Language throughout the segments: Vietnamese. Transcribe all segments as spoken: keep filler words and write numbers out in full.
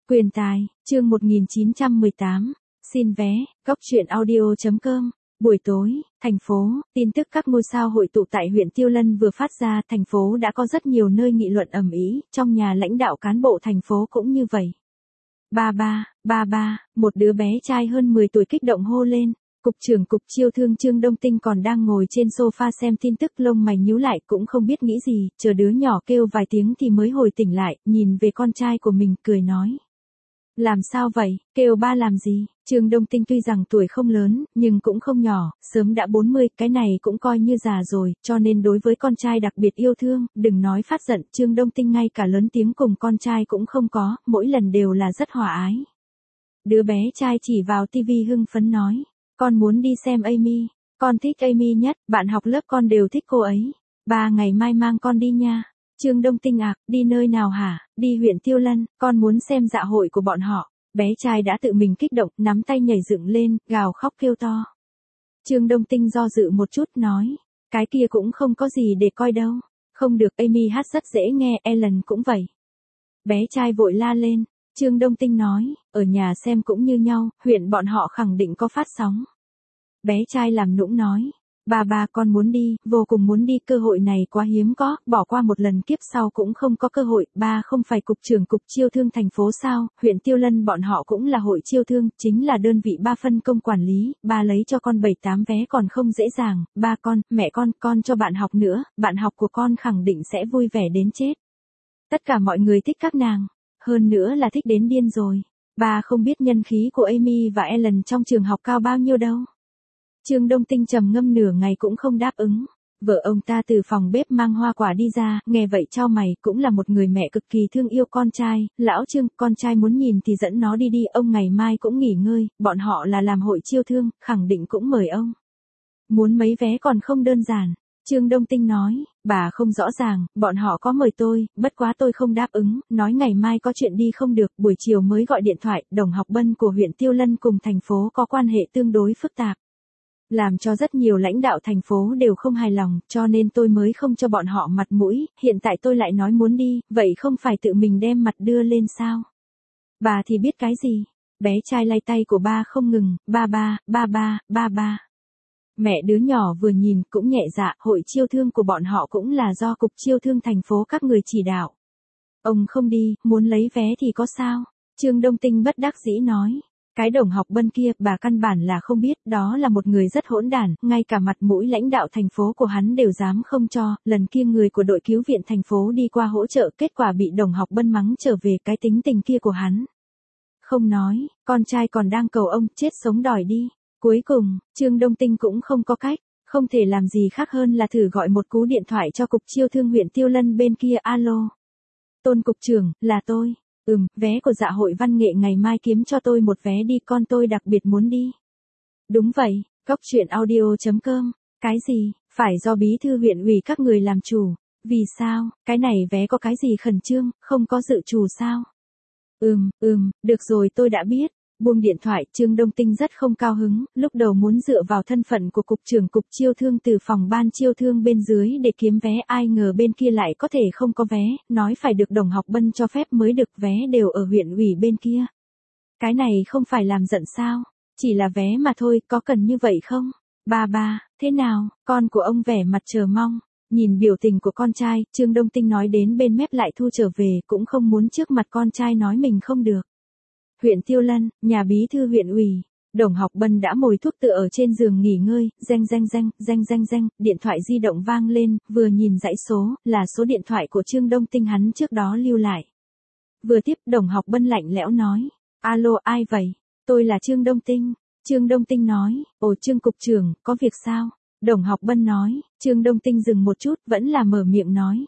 Quyền tài, chương một nghìn chín trăm mười tám, xin vé, góc truyện audio chấm com. Buổi tối, thành phố, tin tức các ngôi sao hội tụ tại huyện Tiêu Lân vừa phát ra, thành phố đã có rất nhiều nơi nghị luận ầm ĩ, trong nhà lãnh đạo cán bộ thành phố cũng như vậy. Ba ba, ba ba, một đứa bé trai hơn mười tuổi kích động hô lên. Cục trưởng Cục Chiêu thương Trương Đông Tinh còn đang ngồi trên sofa xem tin tức, lông mày nhíu lại cũng không biết nghĩ gì, chờ đứa nhỏ kêu vài tiếng thì mới hồi tỉnh lại, nhìn về con trai của mình cười nói. Làm sao vậy, kêu ba làm gì? Trương Đông Tinh tuy rằng tuổi không lớn, nhưng cũng không nhỏ, sớm đã bốn mươi, cái này cũng coi như già rồi, cho nên đối với con trai đặc biệt yêu thương, đừng nói phát giận, Trương Đông Tinh ngay cả lớn tiếng cùng con trai cũng không có, mỗi lần đều là rất hòa ái. Đứa bé trai chỉ vào tivi hưng phấn nói. Con muốn đi xem Amy, con thích Amy nhất, bạn học lớp con đều thích cô ấy. Ba ngày mai mang con đi nha. Trương Đông Tinh ạc, đi nơi nào hả? Đi huyện Tiêu Lân, con muốn xem dạ hội của bọn họ. Bé trai đã tự mình kích động, nắm tay nhảy dựng lên, gào khóc kêu to. Trương Đông Tinh do dự một chút nói, cái kia cũng không có gì để coi đâu. Không được, Amy hát rất dễ nghe, Ellen cũng vậy. Bé trai vội la lên. Trương Đông Tinh nói, ở nhà xem cũng như nhau, huyện bọn họ khẳng định có phát sóng. Bé trai làm nũng nói, ba ba con muốn đi, vô cùng muốn đi, cơ hội này quá hiếm có, bỏ qua một lần kiếp sau cũng không có cơ hội, ba không phải cục trưởng Cục Chiêu thương thành phố sao, huyện Tiêu Lân bọn họ cũng là hội chiêu thương, chính là đơn vị ba phân công quản lý, ba lấy cho con bảy tám vé còn không dễ dàng, ba con, mẹ con, con cho bạn học nữa, bạn học của con khẳng định sẽ vui vẻ đến chết. Tất cả mọi người thích các nàng. Hơn nữa là thích đến điên rồi. Bà không biết nhân khí của Amy và Ellen trong trường học cao bao nhiêu đâu. Trương Đông Tinh trầm ngâm nửa ngày cũng không đáp ứng. Vợ ông ta từ phòng bếp mang hoa quả đi ra, nghe vậy chau mày, cũng là một người mẹ cực kỳ thương yêu con trai. Lão Trương, con trai muốn nhìn thì dẫn nó đi đi, ông ngày mai cũng nghỉ ngơi, bọn họ là làm hội chiêu thương, khẳng định cũng mời ông. Muốn mấy vé còn không đơn giản. Trương Đông Tinh nói, bà không rõ ràng, bọn họ có mời tôi, bất quá tôi không đáp ứng, nói ngày mai có chuyện đi không được, buổi chiều mới gọi điện thoại, đồng học Bân của huyện Tiêu Lân cùng thành phố có quan hệ tương đối phức tạp. Làm cho rất nhiều lãnh đạo thành phố đều không hài lòng, cho nên tôi mới không cho bọn họ mặt mũi, hiện tại tôi lại nói muốn đi, vậy không phải tự mình đem mặt đưa lên sao? Bà thì biết cái gì? Bé trai lay tay của ba không ngừng, ba ba, ba ba, ba ba. Mẹ đứa nhỏ vừa nhìn cũng nhẹ dạ, hội chiêu thương của bọn họ cũng là do Cục Chiêu thương thành phố các người chỉ đạo. Ông không đi, muốn lấy vé thì có sao? Trương Đông Tinh bất đắc dĩ nói. Cái đồng học Bân kia, bà căn bản là không biết, đó là một người rất hỗn đản, ngay cả mặt mũi lãnh đạo thành phố của hắn đều dám không cho, lần kia người của đội cứu viện thành phố đi qua hỗ trợ, kết quả bị đồng học Bân mắng trở về, cái tính tình kia của hắn. Không nói, con trai còn đang cầu ông, chết sống đòi đi. Cuối cùng, Trương Đông Tinh cũng không có cách, không thể làm gì khác hơn là thử gọi một cú điện thoại cho Cục Chiêu thương huyện Tiêu Lân bên kia. Alo. Tôn cục trưởng, là tôi. Ừm, vé của dạ hội văn nghệ ngày mai kiếm cho tôi một vé đi, con tôi đặc biệt muốn đi. Đúng vậy, góc truyện audio chấm com. Cái gì, phải do bí thư huyện ủy các người làm chủ. Vì sao, cái này vé có cái gì khẩn trương, không có dự trù sao? Ừm, ừm, được rồi tôi đã biết. Buông điện thoại, Trương Đông Tinh rất không cao hứng, lúc đầu muốn dựa vào thân phận của Cục trưởng Cục Chiêu thương từ phòng ban chiêu thương bên dưới để kiếm vé, ai ngờ bên kia lại có thể không có vé, nói phải được đồng học Bân cho phép mới được, vé đều ở huyện ủy bên kia. Cái này không phải làm giận sao, chỉ là vé mà thôi, có cần như vậy không? Ba ba, thế nào, con của ông vẻ mặt chờ mong. Nhìn biểu tình của con trai, Trương Đông Tinh nói đến bên mép lại thu trở về, cũng không muốn trước mặt con trai nói mình không được. Huyện Tiêu Lân, nhà bí thư huyện ủy, đồng học Bân đã mồi thuốc tựa ở trên giường nghỉ ngơi, reng reng reng, reng reng reng, điện thoại di động vang lên, vừa nhìn dãy số, là số điện thoại của Trương Đông Tinh hắn trước đó lưu lại. Vừa tiếp, đồng học Bân lạnh lẽo nói, alo ai vậy, tôi là Trương Đông Tinh. Trương Đông Tinh nói, ồ Trương cục trưởng, có việc sao? Đồng học Bân nói, Trương Đông Tinh dừng một chút, vẫn là mở miệng nói.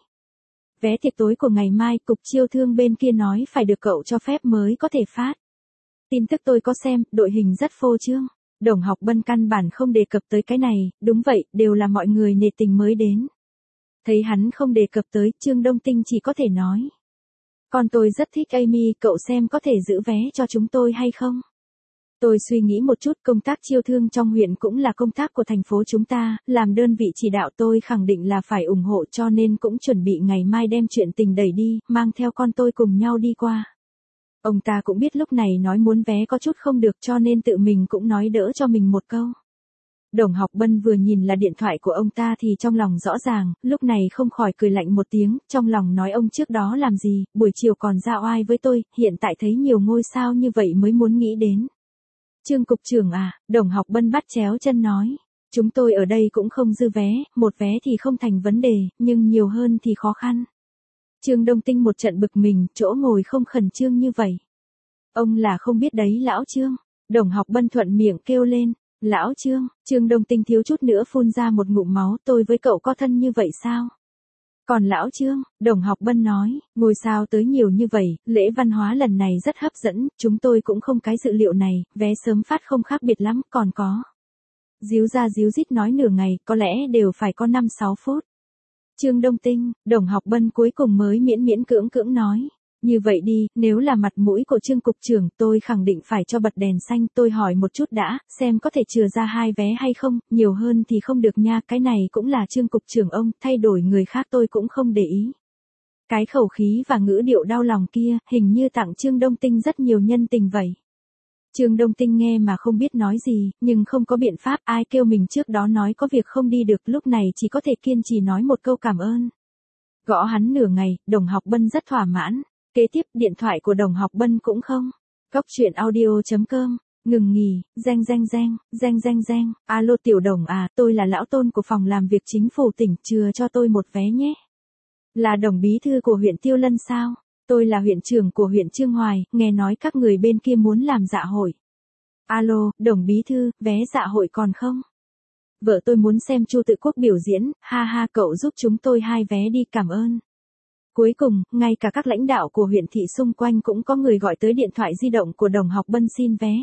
Vé tiệc tối của ngày mai, Cục Chiêu thương bên kia nói phải được cậu cho phép mới có thể phát. Tin tức tôi có xem, đội hình rất phô trương. Đồng học Bân căn bản không đề cập tới cái này, đúng vậy, đều là mọi người nể tình mới đến. Thấy hắn không đề cập tới, Trương Đông Tinh chỉ có thể nói. Con tôi rất thích Amy, cậu xem có thể giữ vé cho chúng tôi hay không? Tôi suy nghĩ một chút, công tác chiêu thương trong huyện cũng là công tác của thành phố chúng ta, làm đơn vị chỉ đạo tôi khẳng định là phải ủng hộ, cho nên cũng chuẩn bị ngày mai đem chuyện tình đẩy đi, mang theo con tôi cùng nhau đi qua. Ông ta cũng biết lúc này nói muốn vé có chút không được cho nên tự mình cũng nói đỡ cho mình một câu. Đồng Học Bân vừa nhìn là điện thoại của ông ta thì trong lòng rõ ràng, lúc này không khỏi cười lạnh một tiếng, trong lòng nói ông trước đó làm gì, buổi chiều còn ra oai với tôi, hiện tại thấy nhiều ngôi sao như vậy mới muốn nghĩ đến. Trương cục trưởng à, Đồng Học Bân bắt chéo chân nói. Chúng tôi ở đây cũng không dư vé, một vé thì không thành vấn đề, nhưng nhiều hơn thì khó khăn. Trương Đông Tinh một trận bực mình, chỗ ngồi không khẩn trương như vậy. Ông là không biết đấy lão Trương. Đồng Học Bân thuận miệng kêu lên. Lão Trương, Trương Đông Tinh thiếu chút nữa phun ra một ngụm máu, tôi với cậu có thân như vậy sao? Còn lão Trương, Đồng Học Bân nói, ngôi sao tới nhiều như vậy, lễ văn hóa lần này rất hấp dẫn, chúng tôi cũng không cái dự liệu này, vé sớm phát không khác biệt lắm, còn có. Díu ra díu dít nói nửa ngày, có lẽ đều phải có năm sáu phút. Trương Đông Tinh, Đồng Học Bân cuối cùng mới miễn miễn cưỡng cưỡng nói. Như vậy đi, nếu là mặt mũi của Trương cục trưởng tôi khẳng định phải cho bật đèn xanh, tôi hỏi một chút đã, xem có thể chừa ra hai vé hay không, nhiều hơn thì không được nha, cái này cũng là Trương cục trưởng ông, thay đổi người khác tôi cũng không để ý. Cái khẩu khí và ngữ điệu đau lòng kia, hình như tặng Trương Đông Tinh rất nhiều nhân tình vậy. Trương Đông Tinh nghe mà không biết nói gì, nhưng không có biện pháp, ai kêu mình trước đó nói có việc không đi được, lúc này chỉ có thể kiên trì nói một câu cảm ơn. Gõ hắn nửa ngày, Đồng Học Bân rất thỏa mãn. Kế tiếp, điện thoại của Đồng Học Bân cũng không. Cóc truyện audio chấm com, ngừng nghỉ, reng reng reng, reng reng reng, alo Tiểu Đồng à, tôi là lão Tôn của phòng làm việc chính phủ tỉnh, chừa cho tôi một vé nhé. Là Đồng bí thư của huyện Tiêu Lân sao? Tôi là huyện trưởng của huyện Chương Hoài, nghe nói các người bên kia muốn làm dạ hội. Alo, Đồng bí thư, vé dạ hội còn không? Vợ tôi muốn xem Chu Tự Quốc biểu diễn, ha ha cậu giúp chúng tôi hai vé đi, cảm ơn. Cuối cùng, ngay cả các lãnh đạo của huyện thị xung quanh cũng có người gọi tới điện thoại di động của Đồng Học Bân xin vé.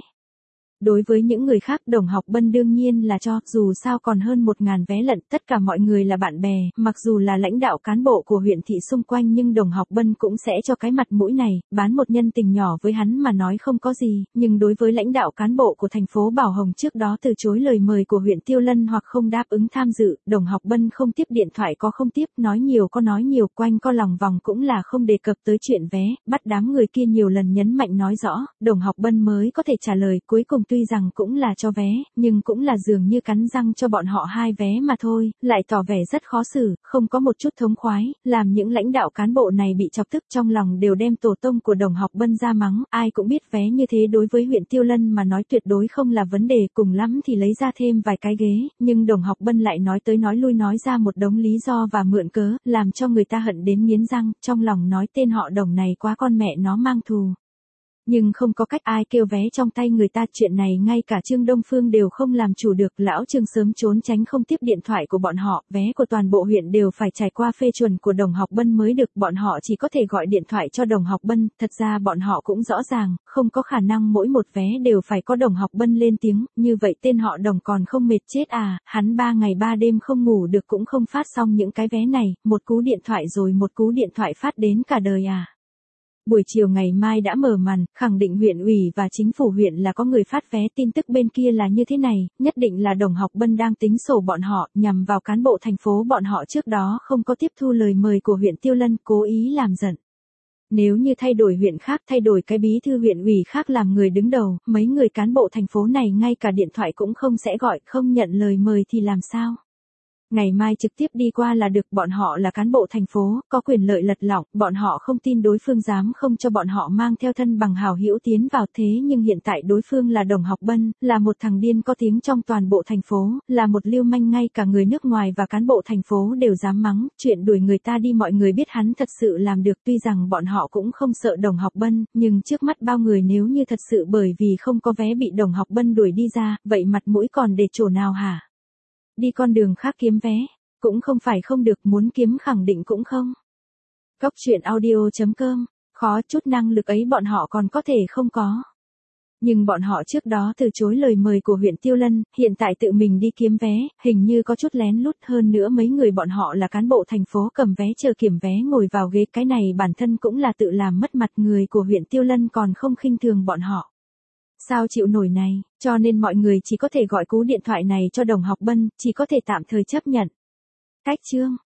Đối với những người khác, Đồng Học Bân đương nhiên là cho, dù sao còn hơn một ngàn vé lận, tất cả mọi người là bạn bè, mặc dù là lãnh đạo cán bộ của huyện thị xung quanh nhưng Đồng Học Bân cũng sẽ cho cái mặt mũi này, bán một nhân tình nhỏ với hắn mà nói không có gì, nhưng đối với lãnh đạo cán bộ của thành phố Bảo Hồng trước đó từ chối lời mời của huyện Tiêu Lân hoặc không đáp ứng tham dự, Đồng Học Bân không tiếp điện thoại có không tiếp, nói nhiều có nói nhiều, quanh co lòng vòng cũng là không đề cập tới chuyện vé, bắt đám người kia nhiều lần nhấn mạnh nói rõ, Đồng Học Bân mới có thể trả lời, cuối cùng tuy rằng cũng là cho vé, nhưng cũng là dường như cắn răng cho bọn họ hai vé mà thôi, lại tỏ vẻ rất khó xử, không có một chút thống khoái, làm những lãnh đạo cán bộ này bị chọc tức trong lòng đều đem tổ tông của Đồng Học Bân ra mắng, ai cũng biết vé như thế đối với huyện Tiêu Lân mà nói tuyệt đối không là vấn đề, cùng lắm thì lấy ra thêm vài cái ghế, nhưng Đồng Học Bân lại nói tới nói lui nói ra một đống lý do và mượn cớ, làm cho người ta hận đến nghiến răng, trong lòng nói tên họ Đồng này quá con mẹ nó mang thù. Nhưng không có cách, ai kêu vé trong tay người ta, chuyện này ngay cả Trương Đông Phương đều không làm chủ được, lão Trương sớm trốn tránh không tiếp điện thoại của bọn họ, vé của toàn bộ huyện đều phải trải qua phê chuẩn của Đồng Học Bân mới được, bọn họ chỉ có thể gọi điện thoại cho Đồng Học Bân, thật ra bọn họ cũng rõ ràng, không có khả năng mỗi một vé đều phải có Đồng Học Bân lên tiếng, như vậy tên họ Đồng còn không mệt chết à, hắn ba ngày ba đêm không ngủ được cũng không phát xong những cái vé này, một cú điện thoại rồi một cú điện thoại phát đến cả đời à. Buổi chiều ngày mai đã mở màn, khẳng định huyện ủy và chính phủ huyện là có người phát vé, tin tức bên kia là như thế này, nhất định là Đồng Học Bân đang tính sổ bọn họ, nhằm vào cán bộ thành phố bọn họ trước đó không có tiếp thu lời mời của huyện Tiêu Lân, cố ý làm giận. Nếu như thay đổi huyện khác, thay đổi cái bí thư huyện ủy khác làm người đứng đầu, mấy người cán bộ thành phố này ngay cả điện thoại cũng không sẽ gọi, không nhận lời mời thì làm sao? Ngày mai trực tiếp đi qua là được, bọn họ là cán bộ thành phố, có quyền lợi lật lọng, bọn họ không tin đối phương dám không cho bọn họ mang theo thân bằng hảo hữu tiến vào, thế nhưng hiện tại đối phương là Đồng Học Bân, là một thằng điên có tiếng trong toàn bộ thành phố, là một lưu manh, ngay cả người nước ngoài và cán bộ thành phố đều dám mắng, chuyện đuổi người ta đi mọi người biết hắn thật sự làm được, tuy rằng bọn họ cũng không sợ Đồng Học Bân, nhưng trước mắt bao người nếu như thật sự bởi vì không có vé bị Đồng Học Bân đuổi đi ra, vậy mặt mũi còn để chỗ nào hả? Đi con đường khác kiếm vé, cũng không phải không được, muốn kiếm khẳng định cũng không. Cóc truyện audio chấm com, khó, chút năng lực ấy bọn họ còn có thể không có. Nhưng bọn họ trước đó từ chối lời mời của huyện Tiêu Lân, hiện tại tự mình đi kiếm vé, hình như có chút lén lút, hơn nữa mấy người bọn họ là cán bộ thành phố cầm vé chờ kiểm vé ngồi vào ghế, cái này bản thân cũng là tự làm mất mặt, người của huyện Tiêu Lân còn không khinh thường bọn họ. Sao chịu nổi này, cho nên mọi người chỉ có thể gọi cú điện thoại này cho Đồng Học Bân, chỉ có thể tạm thời chấp nhận. Cách chương